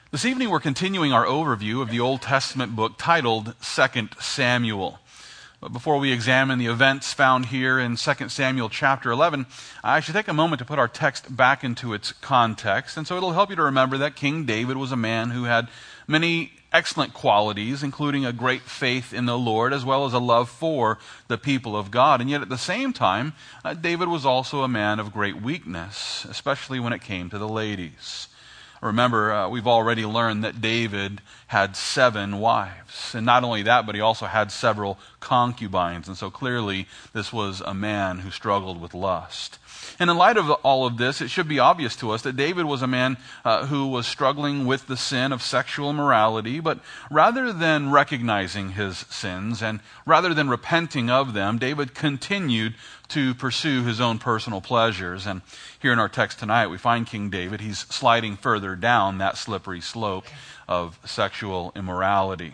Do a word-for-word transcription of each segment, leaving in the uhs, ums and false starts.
This evening we're continuing our overview of the Old Testament book titled Second Samuel. But before we examine the events found here in Second Samuel chapter eleven, I should take a moment to put our text back into its context. And so it'll help you to remember that King David was a man who had many excellent qualities, including a great faith in the Lord, as well as a love for the people of God. And yet at the same time, uh, David was also a man of great weakness, especially when it came to the ladies. Remember, uh, we've already learned that David had seven wives. And not only that, but he also had several concubines. And so clearly, this was a man who struggled with lust. And in light of all of this, it should be obvious to us that David was a man uh, who was struggling with the sin of sexual immorality, but rather than recognizing his sins and rather than repenting of them, David continued to pursue his own personal pleasures. And here in our text tonight, we find King David. He's sliding further down that slippery slope of sexual immorality.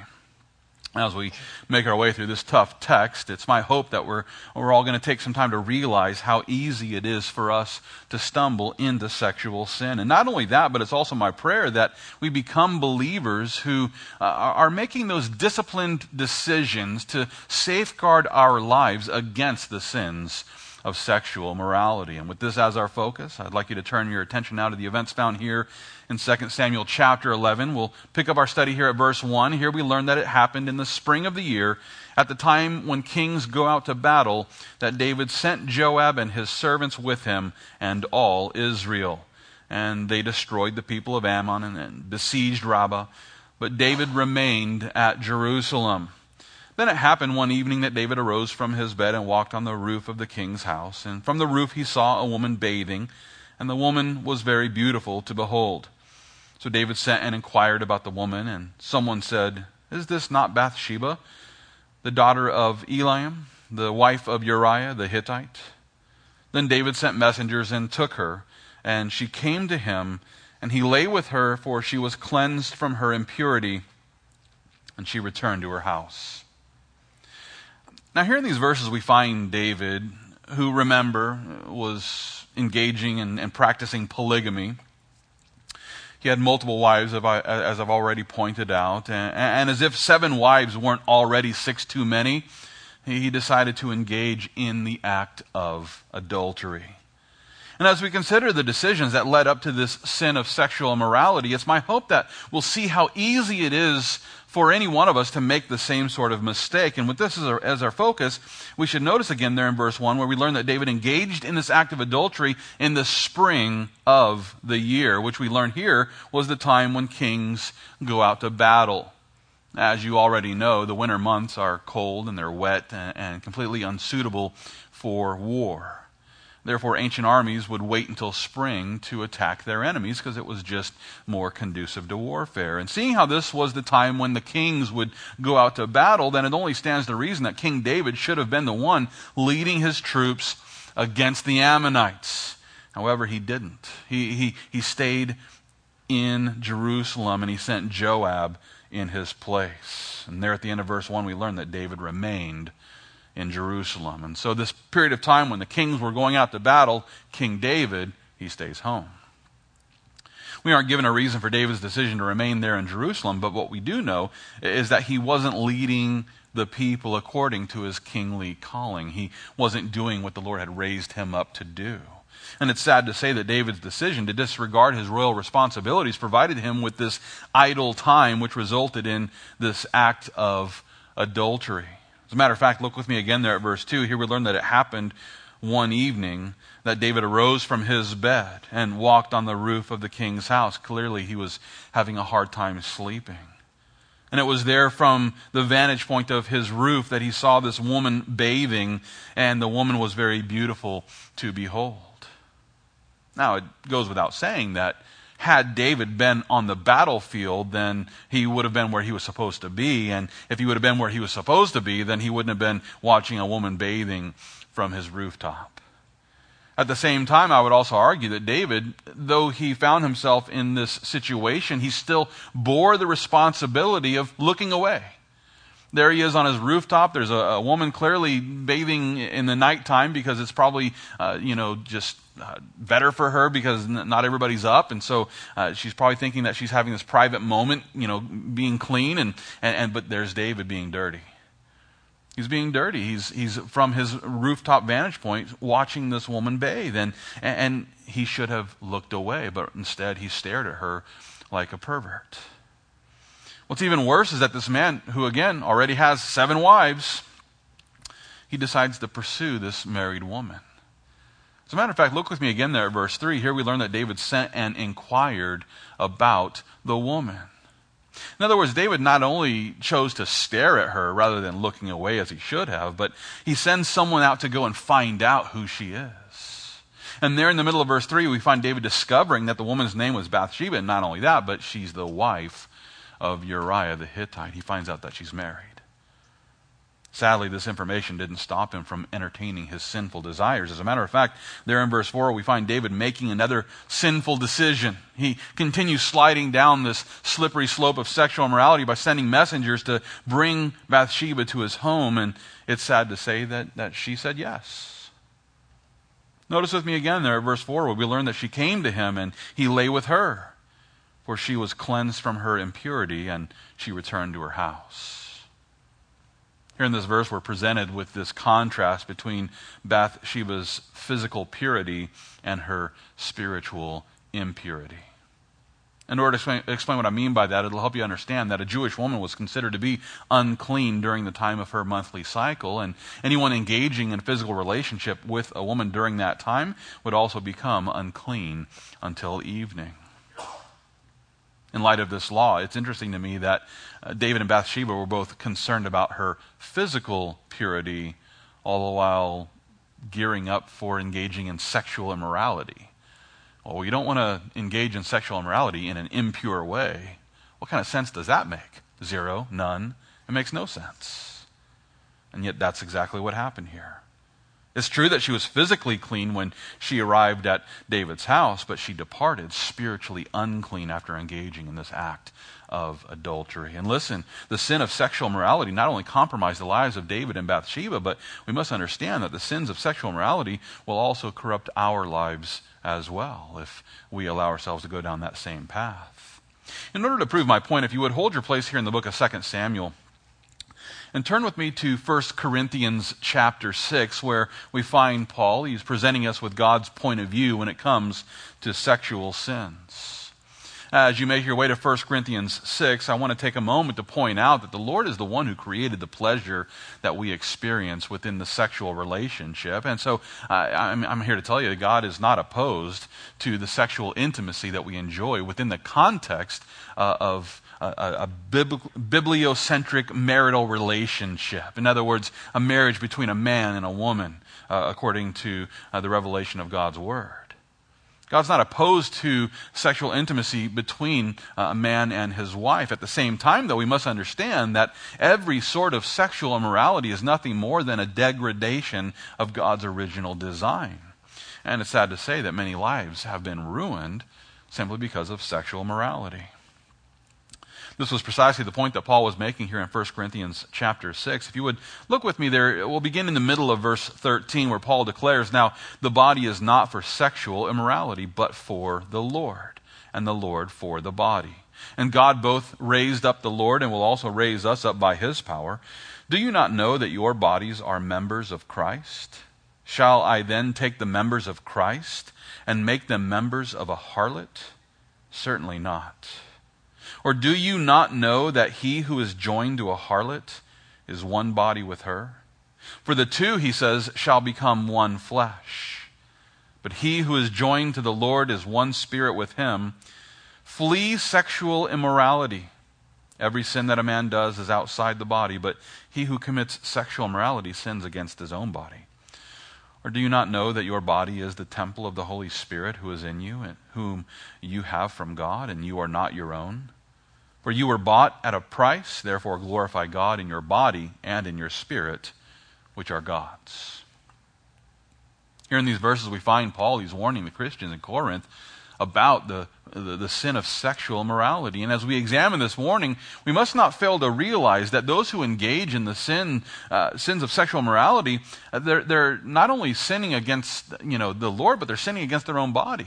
As we make our way through this tough text, it's my hope that we're, we're all going to take some time to realize how easy it is for us to stumble into sexual sin. And not only that, but it's also my prayer that we become believers who uh, are making those disciplined decisions to safeguard our lives against the sins of sexual morality. And with this as our focus, I'd like you to turn your attention now to the events found here in Second Samuel chapter eleven. We'll pick up our study here at verse one. Here we learn that it happened in the spring of the year, at the time when kings go out to battle, that David sent Joab and his servants with him and all Israel. And they destroyed the people of Ammon and, and besieged Rabbah. But David remained at Jerusalem. Then it happened one evening that David arose from his bed and walked on the roof of the king's house. And from the roof he saw a woman bathing, and the woman was very beautiful to behold. So David sent and inquired about the woman, and someone said, "Is this not Bathsheba, the daughter of Eliam, the wife of Uriah the Hittite?" Then David sent messengers and took her, and she came to him, and he lay with her, for she was cleansed from her impurity, and she returned to her house. Now here in these verses we find David, who, remember, was engaging in, and practicing polygamy. He had multiple wives, as I've already pointed out. And, and as if seven wives weren't already six too many, he decided to engage in the act of adultery. And as we consider the decisions that led up to this sin of sexual immorality, it's my hope that we'll see how easy it is for any one of us to make the same sort of mistake. And with this as our, as our focus, we should notice again there in verse one where we learn that David engaged in this act of adultery in the spring of the year, which we learn here was the time when kings go out to battle. As you already know, the winter months are cold and they're wet and, and completely unsuitable for war. Therefore, ancient armies would wait until spring to attack their enemies because it was just more conducive to warfare. And seeing how this was the time when the kings would go out to battle, then it only stands to reason that King David should have been the one leading his troops against the Ammonites. However, he didn't. He, he, he stayed in Jerusalem and he sent Joab in his place. And there at the end of verse one, we learn that David remained in Jerusalem. And so this period of time when the kings were going out to battle, King David, he stays home. We aren't given a reason for David's decision to remain there in Jerusalem, but what we do know is that he wasn't leading the people according to his kingly calling. He wasn't doing what the Lord had raised him up to do. And it's sad to say that David's decision to disregard his royal responsibilities provided him with this idle time, which resulted in this act of adultery. As a matter of fact, look with me again there at verse two. Here we learn that it happened one evening that David arose from his bed and walked on the roof of the king's house. Clearly, he was having a hard time sleeping. And it was there from the vantage point of his roof that he saw this woman bathing, and the woman was very beautiful to behold. Now, it goes without saying that had David been on the battlefield, then he would have been where he was supposed to be. And if he would have been where he was supposed to be, then he wouldn't have been watching a woman bathing from his rooftop. At the same time, I would also argue that David, though he found himself in this situation, he still bore the responsibility of looking away. There he is on his rooftop. There's a, a woman clearly bathing in the nighttime because it's probably, uh, you know, just uh, better for her because n- not everybody's up. And so uh, she's probably thinking that she's having this private moment, you know, being clean. And, and, and but there's David being dirty. He's being dirty. He's he's from his rooftop vantage point watching this woman bathe. And, and he should have looked away, but instead he stared at her like a pervert. What's even worse is that this man, who again already has seven wives, he decides to pursue this married woman. As a matter of fact, look with me again there at verse three. Here we learn that David sent and inquired about the woman. In other words, David not only chose to stare at her rather than looking away as he should have, but he sends someone out to go and find out who she is. And there in the middle of verse three, we find David discovering that the woman's name was Bathsheba, and not only that, but she's the wife of Uriah the Hittite. He finds out that she's married. Sadly, this information didn't stop him from entertaining his sinful desires. As a matter of fact, there in verse four, we find David making another sinful decision. He continues sliding down this slippery slope of sexual immorality by sending messengers to bring Bathsheba to his home, and it's sad to say that, that she said yes. Notice with me again there at verse four, where we learn that she came to him and he lay with her, for she was cleansed from her impurity, and she returned to her house. Here in this verse, we're presented with this contrast between Bathsheba's physical purity and her spiritual impurity. In order to explain, explain what I mean by that, it'll help you understand that a Jewish woman was considered to be unclean during the time of her monthly cycle, and anyone engaging in a physical relationship with a woman during that time would also become unclean until evening. In light of this law, it's interesting to me that uh, David and Bathsheba were both concerned about her physical purity, all the while gearing up for engaging in sexual immorality. Well, you don't want to engage in sexual immorality in an impure way. What kind of sense does that make? Zero, none. It makes no sense. And yet that's exactly what happened here. It's true that she was physically clean when she arrived at David's house, but she departed spiritually unclean after engaging in this act of adultery. And listen, the sin of sexual immorality not only compromised the lives of David and Bathsheba, but we must understand that the sins of sexual immorality will also corrupt our lives as well if we allow ourselves to go down that same path. In order to prove my point, if you would hold your place here in the book of Second Samuel, and turn with me to First Corinthians chapter six, where we find Paul. He's presenting us with God's point of view when it comes to sexual sins. As you make your way to First Corinthians six, I want to take a moment to point out that the Lord is the one who created the pleasure that we experience within the sexual relationship. And so uh, I'm, I'm here to tell you that God is not opposed to the sexual intimacy that we enjoy within the context uh, of a, a bibli- bibliocentric marital relationship. In other words, a marriage between a man and a woman, uh, according to uh, the revelation of God's Word. God's not opposed to sexual intimacy between uh, a man and his wife. At the same time, though, we must understand that every sort of sexual immorality is nothing more than a degradation of God's original design. And it's sad to say that many lives have been ruined simply because of sexual immorality. This was precisely the point that Paul was making here in First Corinthians chapter six. If you would look with me there, we'll begin in the middle of verse thirteen, where Paul declares, "Now the body is not for sexual immorality, but for the Lord, and the Lord for the body. And God both raised up the Lord and will also raise us up by his power. Do you not know that your bodies are members of Christ? Shall I then take the members of Christ and make them members of a harlot? Certainly not. Or do you not know that he who is joined to a harlot is one body with her? For the two," he says, "shall become one flesh. But he who is joined to the Lord is one spirit with him. Flee sexual immorality. Every sin that a man does is outside the body, but he who commits sexual immorality sins against his own body. Or do you not know that your body is the temple of the Holy Spirit who is in you, and whom you have from God, and you are not your own? For you were bought at a price, therefore glorify God in your body and in your spirit, which are God's." Here in these verses we find Paul, he's warning the Christians in Corinth about the the, the sin of sexual immorality. And as we examine this morning, we must not fail to realize that those who engage in the sin, uh, sins of sexual immorality, uh, they're, they're not only sinning against, you know, the Lord, but they're sinning against their own body.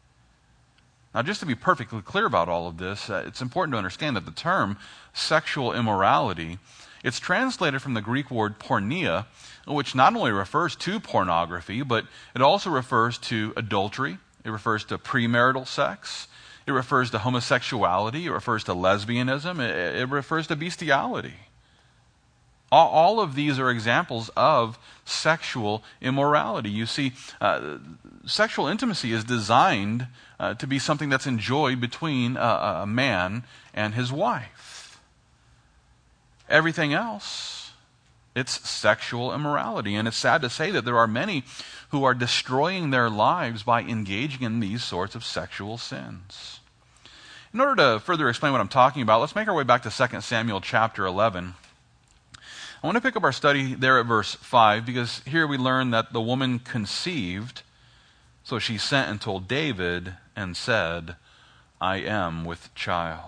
Now, just to be perfectly clear about all of this, uh, it's important to understand that the term sexual immorality, it's translated from the Greek word porneia, which not only refers to pornography, but it also refers to adultery. It refers to premarital sex. It refers to homosexuality. It refers to lesbianism. It, it refers to bestiality. All, all of these are examples of sexual immorality. You see, uh, sexual intimacy is designed uh, to be something that's enjoyed between a, a man and his wife. Everything else, it's sexual immorality. And it's sad to say that there are many who are destroying their lives by engaging in these sorts of sexual sins. In order to further explain what I'm talking about, let's make our way back to Second Samuel chapter eleven. I want to pick up our study there at verse five, because here we learn that the woman conceived, so she sent and told David and said, I am with child.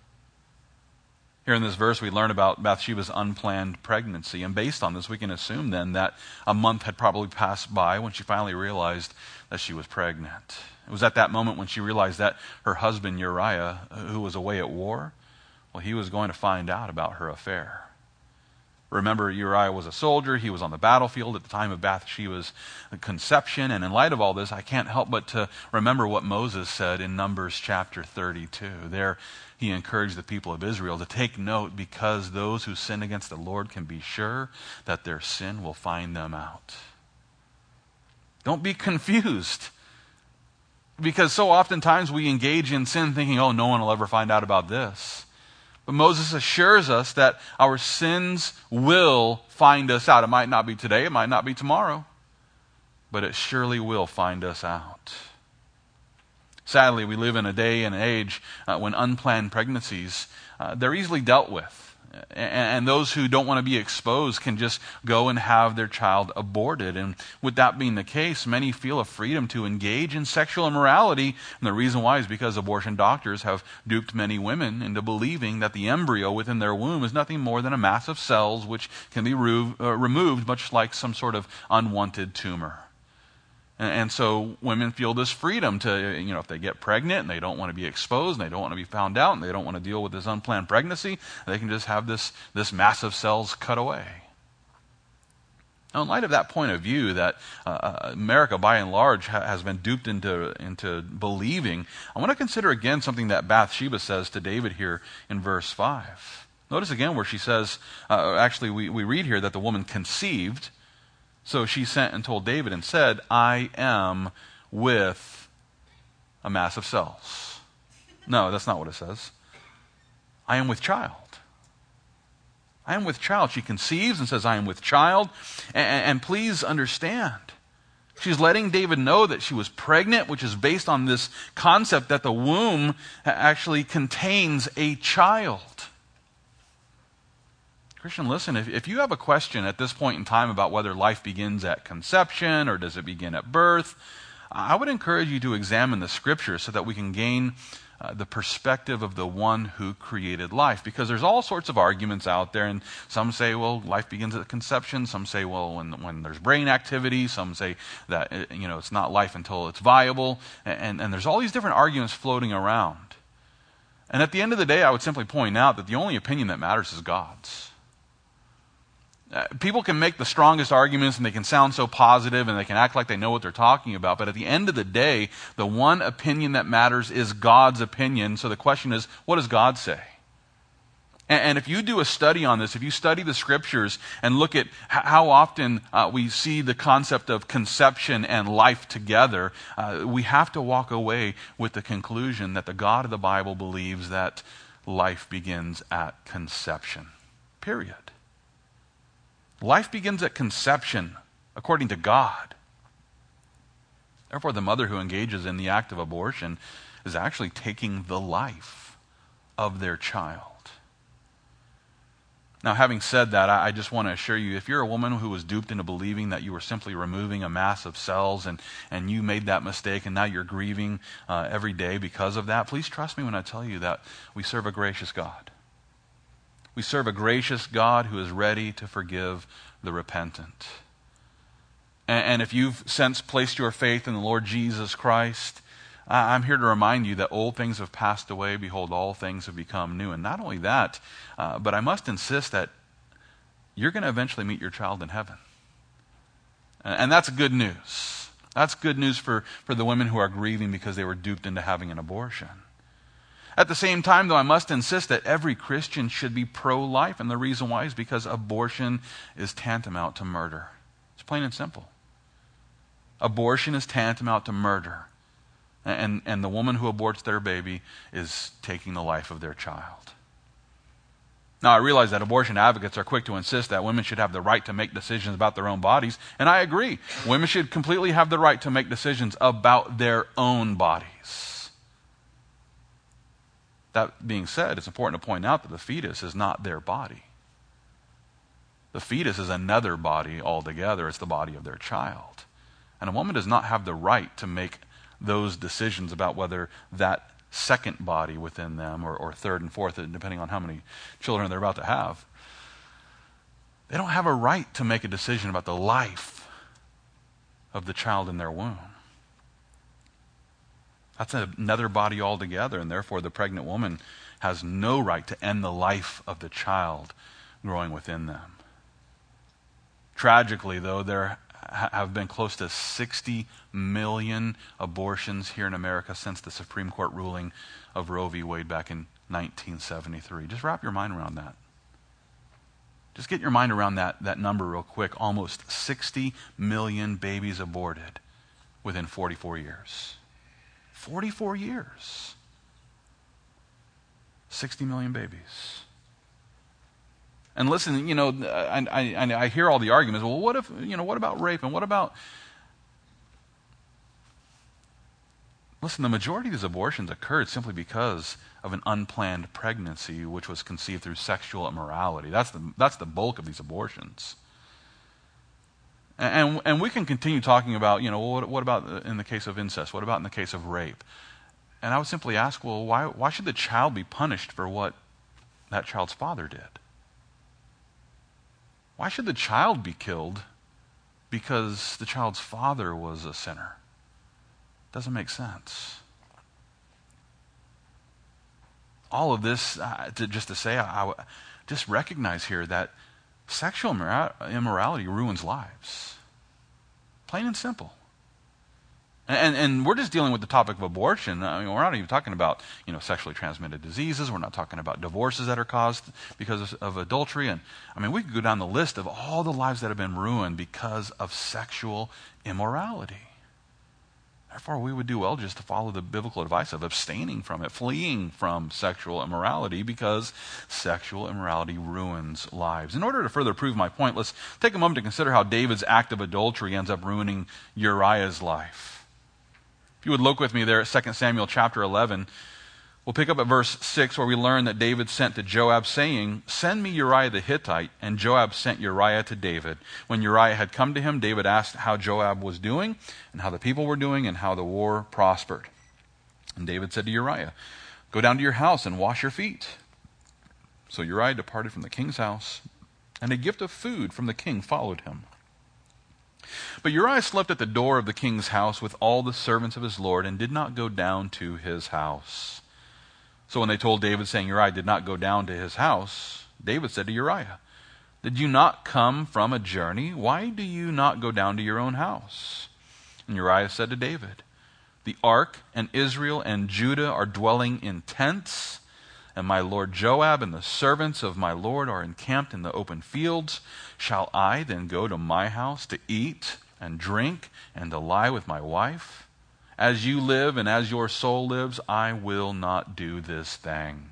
Here in this verse, we learn about Bathsheba's unplanned pregnancy. And based on this, we can assume then that a month had probably passed by when she finally realized that she was pregnant. It was at that moment when she realized that her husband Uriah, who was away at war, well, he was going to find out about her affair. Remember, Uriah was a soldier. He was on the battlefield at the time of Bathsheba's conception. And in light of all this, I can't help but to remember what Moses said in Numbers chapter thirty-two. There, he encouraged the people of Israel to take note, because those who sin against the Lord can be sure that their sin will find them out. Don't be confused, because so oftentimes we engage in sin thinking, oh, no one will ever find out about this. But Moses assures us that our sins will find us out. It might not be today, it might not be tomorrow, but it surely will find us out. Sadly, we live in a day and age uh, when unplanned pregnancies, uh, they're easily dealt with. And, and those who don't want to be exposed can just go and have their child aborted. And with that being the case, many feel a freedom to engage in sexual immorality. And the reason why is because abortion doctors have duped many women into believing that the embryo within their womb is nothing more than a mass of cells which can be re- uh, removed, much like some sort of unwanted tumor. And, and so women feel this freedom to, you know, if they get pregnant and they don't want to be exposed and they don't want to be found out and they don't want to deal with this unplanned pregnancy, they can just have this, this mass of cells cut away. Now, in light of that point of view that uh, America, by and large, ha- has been duped into, into believing, I want to consider again something that Bathsheba says to David here in verse five. Notice again where she says, uh, actually we, we read here that the woman conceived, so she sent and told David and said, I am with a mass of cells. No, that's not what it says. I am with child. I am with child. She conceives and says, I am with child. And, and please understand, she's letting David know that she was pregnant, which is based on this concept that the womb actually contains a child. Christian, listen, if, if you have a question at this point in time about whether life begins at conception or does it begin at birth, I would encourage you to examine the scriptures so that we can gain uh, the perspective of the one who created life. Because there's all sorts of arguments out there, and some say, well, life begins at conception. Some say, well, when, when there's brain activity. Some say that, you know, it's not life until it's viable. And, and there's all these different arguments floating around. And at the end of the day, I would simply point out that the only opinion that matters is God's. Uh, people can make the strongest arguments and they can sound so positive and they can act like they know what they're talking about. But at the end of the day, the one opinion that matters is God's opinion. So the question is, what does God say? And, and if you do a study on this, if you study the scriptures and look at h- how often uh, we see the concept of conception and life together, uh, we have to walk away with the conclusion that the God of the Bible believes that life begins at conception. Period. Life begins at conception, according to God. Therefore, the mother who engages in the act of abortion is actually taking the life of their child. Now, having said that, I just want to assure you, if you're a woman who was duped into believing that you were simply removing a mass of cells and, and you made that mistake and now you're grieving uh, every day because of that, please trust me when I tell you that we serve a gracious God. We serve a gracious God who is ready to forgive the repentant. And, and if you've since placed your faith in the Lord Jesus Christ, I'm here to remind you that old things have passed away. Behold, all things have become new. And not only that, uh, but I must insist that you're going to eventually meet your child in heaven. And, and that's good news. That's good news for, for the women who are grieving because they were duped into having an abortion. At the same time, though, I must insist that every Christian should be pro-life. And the reason why is because abortion is tantamount to murder. It's plain and simple. Abortion is tantamount to murder. And, and the woman who aborts their baby is taking the life of their child. Now, I realize that abortion advocates are quick to insist that women should have the right to make decisions about their own bodies, and I agree. Women should completely have the right to make decisions about their own bodies. That being said, it's important to point out that the fetus is not their body. The fetus is another body altogether. It's the body of their child. And a woman does not have the right to make those decisions about whether that second body within them, or, or third and fourth, depending on how many children they're about to have, they don't have a right to make a decision about the life of the child in their womb. That's another body altogether, and therefore the pregnant woman has no right to end the life of the child growing within them. Tragically, though, there have been close to sixty million abortions here in America since the Supreme Court ruling of Roe v. Wade back in nineteen seventy-three. Just wrap your mind around that. Just get your mind around that, that number real quick. Almost sixty million babies aborted within forty-four years. forty-four years. sixty million babies. And listen, you know, I, I, I hear all the arguments. Well, what if, you know, what about rape? And what about... Listen, the majority of these abortions occurred simply because of an unplanned pregnancy, which was conceived through sexual immorality. That's the, that's the bulk of these abortions. And, and, and we can continue talking about, you know, what, what about in the case of incest? What about in the case of rape? And I would simply ask, well, why, why should the child be punished for what that child's father did? Why should the child be killed because the child's father was a sinner? Doesn't make sense. All of this, uh, to, just to say, I, I just recognize here that sexual immorality ruins lives. Plain and simple. And, and we're just dealing with the topic of abortion. I mean, we're not even talking about, you know, sexually transmitted diseases. We're not talking about divorces that are caused because of, of adultery. And I mean, we could go down the list of all the lives that have been ruined because of sexual immorality. Therefore, we would do well just to follow the biblical advice of abstaining from it, fleeing from sexual immorality, because sexual immorality ruins lives. In order to further prove my point, let's take a moment to consider how David's act of adultery ends up ruining Uriah's life. If you would look with me there at Second Samuel chapter eleven, we'll pick up at verse six, where we learn that David sent to Joab, saying, "Send me Uriah the Hittite." And Joab sent Uriah to David. When Uriah had come to him, David asked how Joab was doing, and how the people were doing, and how the war prospered. And David said to Uriah, "Go down to your house and wash your feet." So Uriah departed from the king's house, and a gift of food from the king followed him. But Uriah slept at the door of the king's house with all the servants of his lord, and did not go down to his house. So when they told David, saying Uriah did not go down to his house, David said to Uriah, "Did you not come from a journey? Why do you not go down to your own house?" And Uriah said to David, "The ark and Israel and Judah are dwelling in tents, and my lord Joab and the servants of my lord are encamped in the open fields. Shall I then go to my house to eat and drink and to lie with my wife? As you live and as your soul lives, I will not do this thing."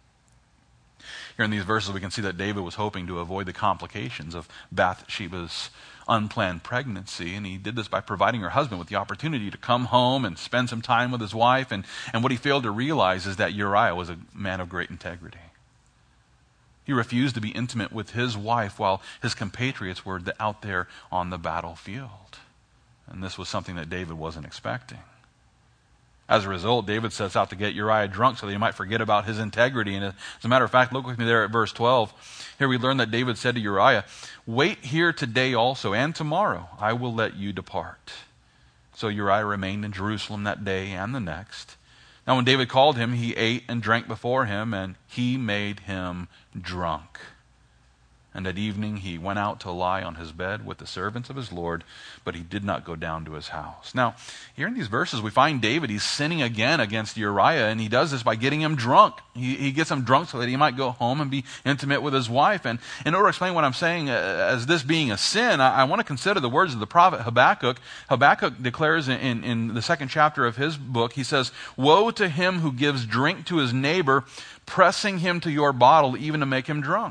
Here in these verses, we can see that David was hoping to avoid the complications of Bathsheba's unplanned pregnancy, and he did this by providing her husband with the opportunity to come home and spend some time with his wife. And, and what he failed to realize is that Uriah was a man of great integrity. He refused to be intimate with his wife while his compatriots were out there on the battlefield. And this was something that David wasn't expecting. As a result, David sets out to get Uriah drunk so that he might forget about his integrity. And as a matter of fact, look with me there at verse twelve. Here we learn that David said to Uriah, "Wait here today also, and tomorrow I will let you depart." So Uriah remained in Jerusalem that day and the next. Now when David called him, he ate and drank before him, and he made him drunk. And at evening he went out to lie on his bed with the servants of his Lord, but he did not go down to his house. Now, here in these verses we find David, he's sinning again against Uriah, and he does this by getting him drunk. He, he gets him drunk so that he might go home and be intimate with his wife. And in order to explain what I'm saying uh, as this being a sin, I, I want to consider the words of the prophet Habakkuk. Habakkuk declares in, in, in the second chapter of his book, he says, "Woe to him who gives drink to his neighbor, pressing him to your bottle even to make him drunk."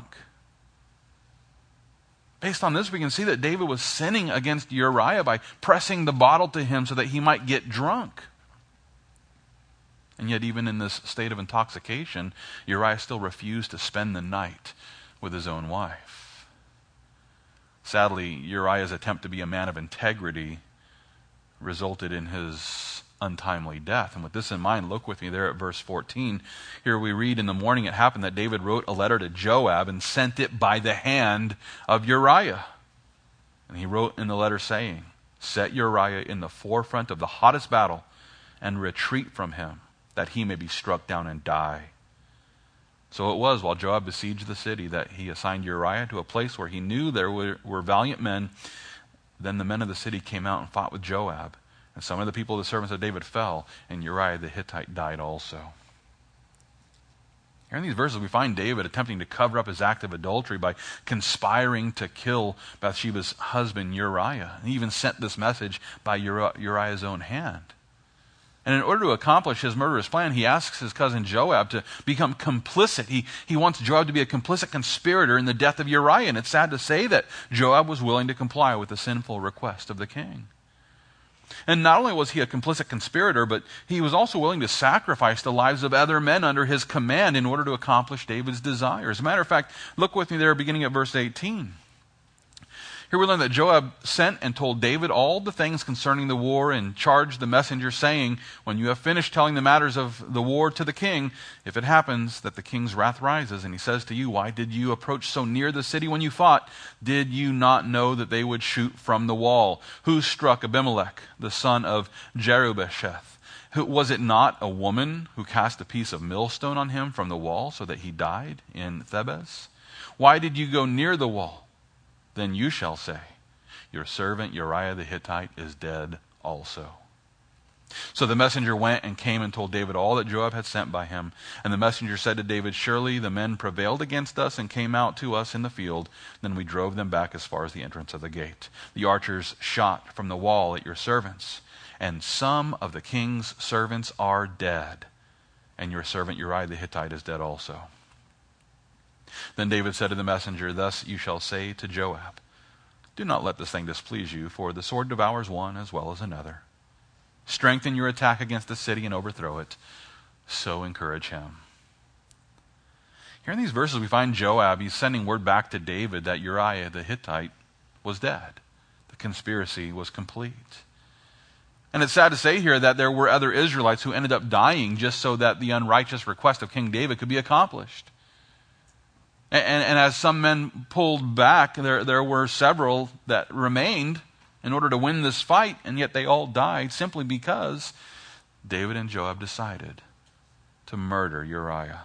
Based on this, we can see that David was sinning against Uriah by pressing the bottle to him so that he might get drunk. And yet, even in this state of intoxication, Uriah still refused to spend the night with his own wife. Sadly, Uriah's attempt to be a man of integrity resulted in his untimely death. And with this in mind, look with me there at verse fourteen. Here we read, "In the morning it happened that David wrote a letter to Joab and sent it by the hand of Uriah. And he wrote in the letter saying, 'Set Uriah in the forefront of the hottest battle and retreat from him, that he may be struck down and die.' So it was while Joab besieged the city that he assigned Uriah to a place where he knew there were, were valiant men. Then the men of the city came out and fought with Joab. And some of the people, the servants of David, fell, and Uriah the Hittite died also." Here in these verses, we find David attempting to cover up his act of adultery by conspiring to kill Bathsheba's husband, Uriah. He even sent this message by Uriah's own hand. And in order to accomplish his murderous plan, he asks his cousin Joab to become complicit. He, he wants Joab to be a complicit conspirator in the death of Uriah. And it's sad to say that Joab was willing to comply with the sinful request of the king. And not only was he a complicit conspirator, but he was also willing to sacrifice the lives of other men under his command in order to accomplish David's desires. As a matter of fact, look with me there beginning at verse eighteen. Here we learn that Joab sent and told David all the things concerning the war and charged the messenger saying, "When you have finished telling the matters of the war to the king, if it happens that the king's wrath rises and he says to you, 'Why did you approach so near the city when you fought? Did you not know that they would shoot from the wall? Who struck Abimelech, the son of Jerubbesheth? Who, was it not a woman who cast a piece of millstone on him from the wall so that he died in Thebez? Why did you go near the wall? Then you shall say, your servant Uriah the Hittite is dead also.'" So the messenger went and came and told David all that Joab had sent by him. And the messenger said to David, "Surely the men prevailed against us and came out to us in the field. Then we drove them back as far as the entrance of the gate. The archers shot from the wall at your servants. And some of the king's servants are dead. And your servant Uriah the Hittite is dead also." Then David said to the messenger, "Thus you shall say to Joab, 'Do not let this thing displease you, for the sword devours one as well as another. Strengthen your attack against the city and overthrow it. So encourage him.'" Here in these verses we find Joab, he's sending word back to David that Uriah the Hittite was dead. The conspiracy was complete. And it's sad to say here that there were other Israelites who ended up dying just so that the unrighteous request of King David could be accomplished. And, and, and as some men pulled back, there, there were several that remained in order to win this fight, and yet they all died simply because David and Joab decided to murder Uriah.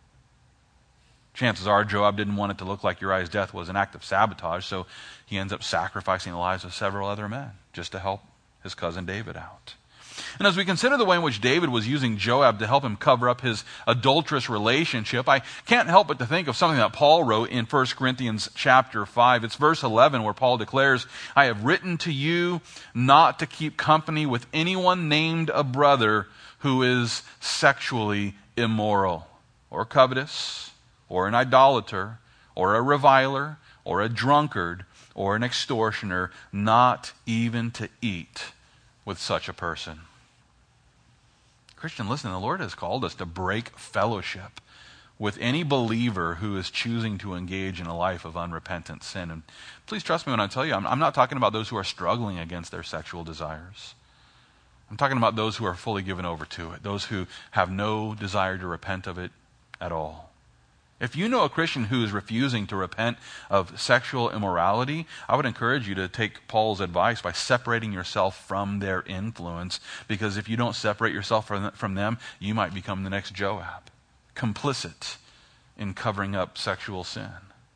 Chances are Joab didn't want it to look like Uriah's death was an act of sabotage, so he ends up sacrificing the lives of several other men just to help his cousin David out. And as we consider the way in which David was using Joab to help him cover up his adulterous relationship, I can't help but to think of something that Paul wrote in First Corinthians chapter five. It's verse eleven where Paul declares, "I have written to you not to keep company with anyone named a brother who is sexually immoral, or covetous, or an idolater, or a reviler, or a drunkard, or an extortioner, not even to eat with such a person." Christian, listen, the Lord has called us to break fellowship with any believer who is choosing to engage in a life of unrepentant sin. And please trust me when I tell you, I'm, I'm not talking about those who are struggling against their sexual desires. I'm talking about those who are fully given over to it, those who have no desire to repent of it at all. If you know a Christian who is refusing to repent of sexual immorality, I would encourage you to take Paul's advice by separating yourself from their influence, because if you don't separate yourself from, from them, you might become the next Joab, complicit in covering up sexual sin.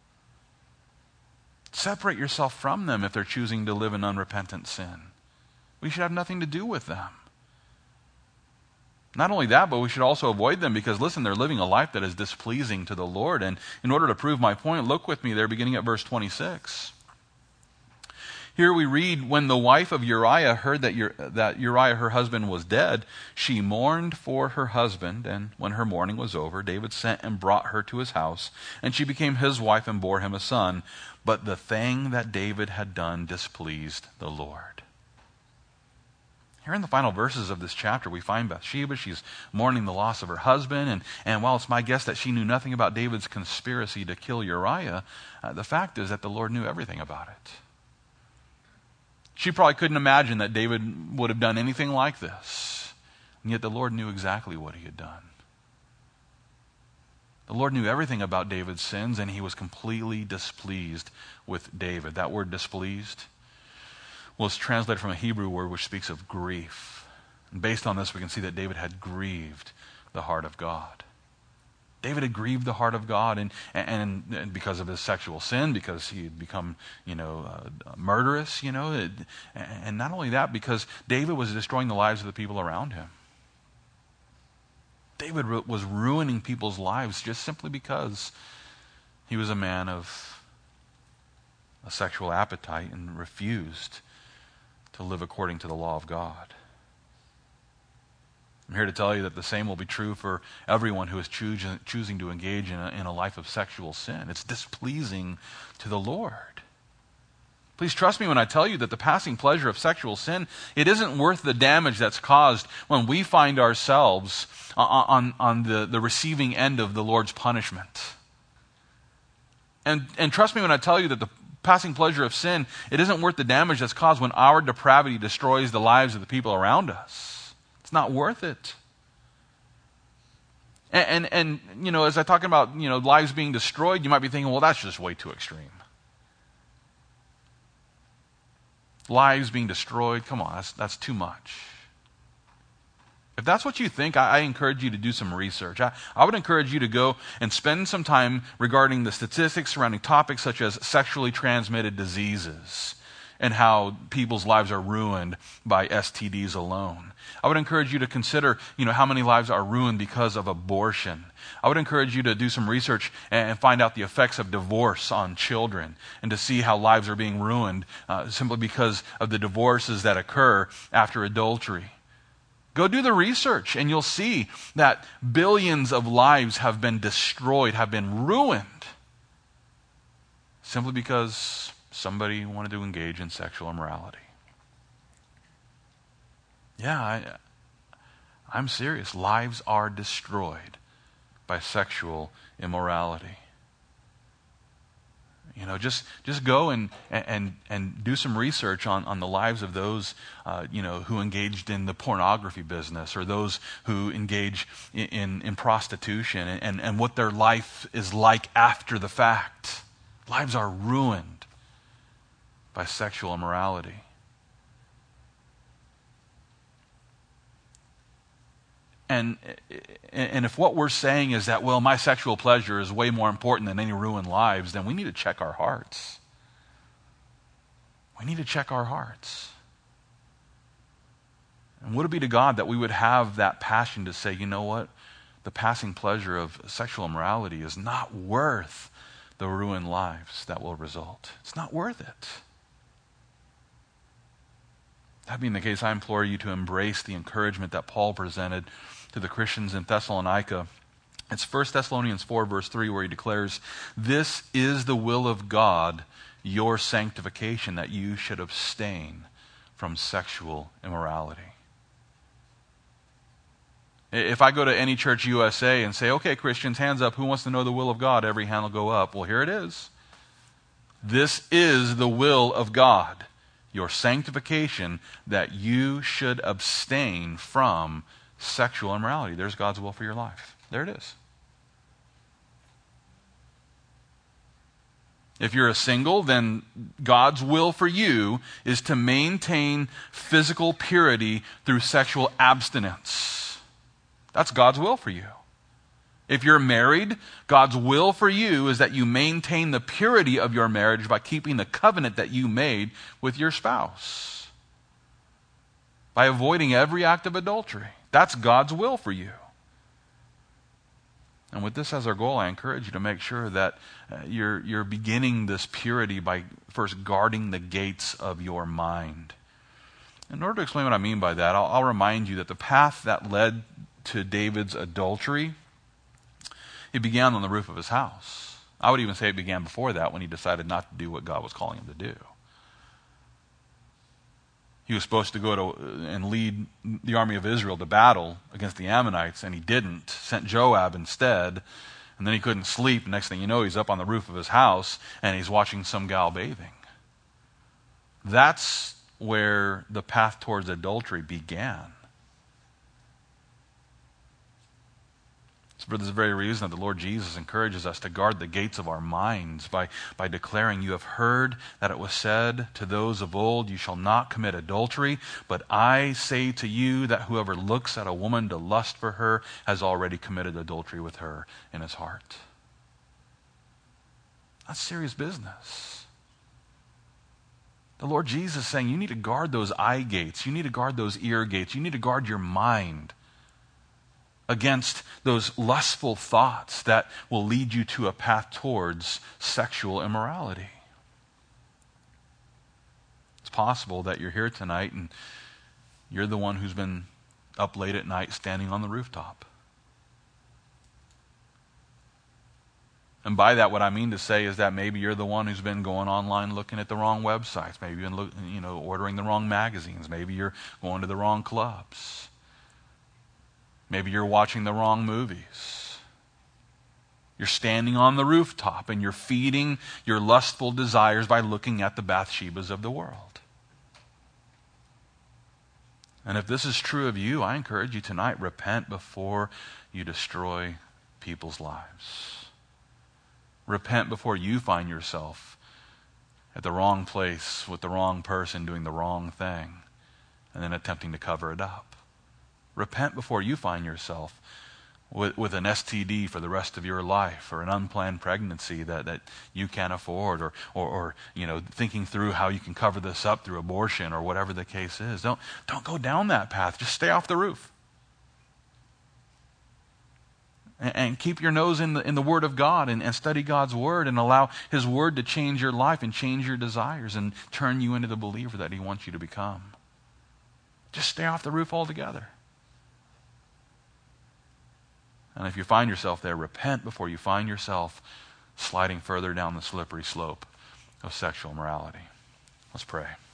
Separate yourself from them if they're choosing to live in unrepentant sin. We should have nothing to do with them. Not only that, but we should also avoid them because, listen, they're living a life that is displeasing to the Lord. And in order to prove my point, look with me there beginning at verse twenty-six. Here we read, when the wife of Uriah heard that, Ur- that Uriah, her husband, was dead, she mourned for her husband. And when her mourning was over, David sent and brought her to his house. And she became his wife and bore him a son. But the thing that David had done displeased the Lord. Here in the final verses of this chapter, we find Bathsheba. She's mourning the loss of her husband. And, and while it's my guess that she knew nothing about David's conspiracy to kill Uriah, uh, the fact is that the Lord knew everything about it. She probably couldn't imagine that David would have done anything like this. And yet the Lord knew exactly what he had done. The Lord knew everything about David's sins, and he was completely displeased with David. That word displeased was translated from a Hebrew word which speaks of grief. And based on this, we can see that David had grieved the heart of God. David had grieved the heart of God, and, and, and because of his sexual sin, because he had become, you know, uh, murderous, you know, it, and not only that, because David was destroying the lives of the people around him. David ru- was ruining people's lives just simply because he was a man of a sexual appetite and refused to live according to the law of God. I'm here to tell you that the same will be true for everyone who is choos- choosing to engage in a, in a life of sexual sin. It's displeasing to the Lord. Please trust me when I tell you that the passing pleasure of sexual sin, it isn't worth the damage that's caused when we find ourselves on, on, on the, the receiving end of the Lord's punishment. And, and trust me when I tell you that the passing pleasure of sin, it isn't worth the damage that's caused when our depravity destroys the lives of the people around us. It's not worth it. And, and, and you know, as I talk about, you know, lives being destroyed, you might be thinking, well, that's just way too extreme. Lives being destroyed, come on, that's, that's too much. If that's what you think, I, I encourage you to do some research. I, I would encourage you to go and spend some time regarding the statistics surrounding topics such as sexually transmitted diseases and how people's lives are ruined by S T Ds alone. I would encourage you to consider, you know, how many lives are ruined because of abortion. I would encourage you to do some research and find out the effects of divorce on children and to see how lives are being ruined uh, simply because of the divorces that occur after adultery. Go do the research and you'll see that billions of lives have been destroyed, have been ruined, simply because somebody wanted to engage in sexual immorality. Yeah, I, I'm serious. Lives are destroyed by sexual immorality. You know, just just go and and and do some research on, on the lives of those, uh, you know, who engaged in the pornography business or those who engage in, in, in prostitution and, and, and what their life is like after the fact. Lives are ruined by sexual immorality. And, and if what we're saying is that, well, my sexual pleasure is way more important than any ruined lives, then we need to check our hearts. We need to check our hearts. And would it be to God that we would have that passion to say, you know what? The passing pleasure of sexual immorality is not worth the ruined lives that will result. It's not worth it. That being the case, I implore you to embrace the encouragement that Paul presented to the Christians in Thessalonica. It's First Thessalonians four, verse three, where he declares, "This is the will of God, your sanctification, that you should abstain from sexual immorality." If I go to Any Church U S A and say, okay, Christians, hands up, who wants to know the will of God? Every hand will go up. Well, here it is. This is the will of God, your sanctification, that you should abstain from sexual immorality. There's God's will for your life. There it is. If you're a single, then God's will for you is to maintain physical purity through sexual abstinence. That's God's will for you. If you're married, God's will for you is that you maintain the purity of your marriage by keeping the covenant that you made with your spouse, by avoiding every act of adultery. That's God's will for you. And with this as our goal, I encourage you to make sure that uh, you're, you're beginning this purity by first guarding the gates of your mind. In order to explain what I mean by that, I'll, I'll remind you that the path that led to David's adultery, it began on the roof of his house. I would even say it began before that when he decided not to do what God was calling him to do. He was supposed to go to and lead the army of Israel to battle against the Ammonites, and he didn't. Sent Joab instead, and then he couldn't sleep. Next thing you know, he's up on the roof of his house, and he's watching some gal bathing. That's where the path towards adultery began. It's for this very reason that the Lord Jesus encourages us to guard the gates of our minds by, by declaring, you have heard that it was said to those of old, you shall not commit adultery, but I say to you that whoever looks at a woman to lust for her has already committed adultery with her in his heart. That's serious business. The Lord Jesus is saying you need to guard those eye gates, you need to guard those ear gates, you need to guard your mind against those lustful thoughts that will lead you to a path towards sexual immorality. It's possible that you're here tonight and you're the one who's been up late at night standing on the rooftop. And by that, what I mean to say is that maybe you're the one who's been going online looking at the wrong websites. Maybe you've been look, you know, ordering the wrong magazines. Maybe you're going to the wrong clubs. Maybe you're watching the wrong movies. You're standing on the rooftop and you're feeding your lustful desires by looking at the Bathshebas of the world. And if this is true of you, I encourage you tonight, repent before you destroy people's lives. Repent before you find yourself at the wrong place with the wrong person doing the wrong thing and then attempting to cover it up. Repent before you find yourself with, with an S T D for the rest of your life, or an unplanned pregnancy that, that you can't afford, or, or, or you know, thinking through how you can cover this up through abortion or whatever the case is. Don't, don't go down that path. Just stay off the roof. And, and keep your nose in the, in the Word of God and, and study God's Word and allow His Word to change your life and change your desires and turn you into the believer that He wants you to become. Just stay off the roof altogether. And if you find yourself there, repent before you find yourself sliding further down the slippery slope of sexual morality. Let's pray.